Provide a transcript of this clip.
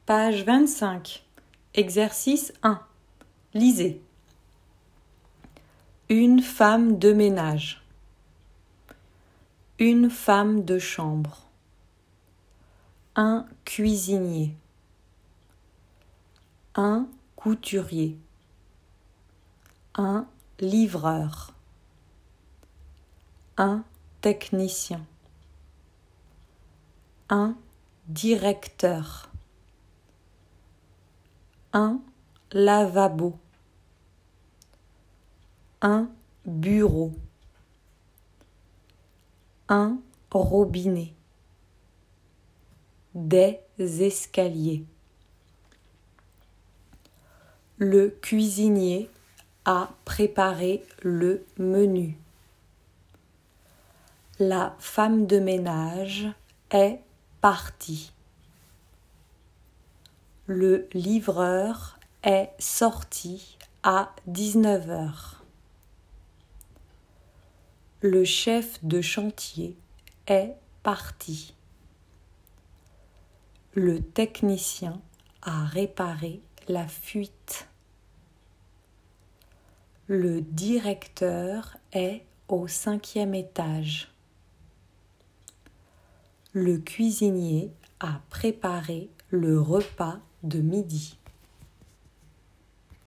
Page 25. Exercice 1. Lisez. Une femme de ménage. Une femme de chambre. Un cuisinier. Un couturier. Un livreur. Un technicien. Un directeur. Un lavabo. Un bureau. Un robinet. Des escaliers. Le cuisinier a préparé le menu. La femme de ménage est partie. Le livreur est sorti à 19h. Le chef de chantier est parti. Le technicien a réparé la fuite. Le directeur est au 5e étage. Le cuisinier a préparé le repas de midi.